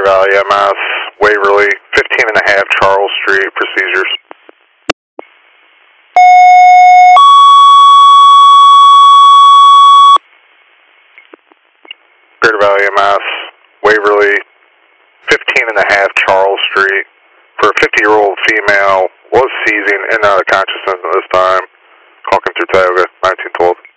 Valley MS, Waverly, 15.5 Charles Street, procedures. Greater Valley MS, Waverly, 15.5 Charles Street, for a 50-year-old female, was seizing in and out of consciousness at this time. Hawkins through Tioga, 1912.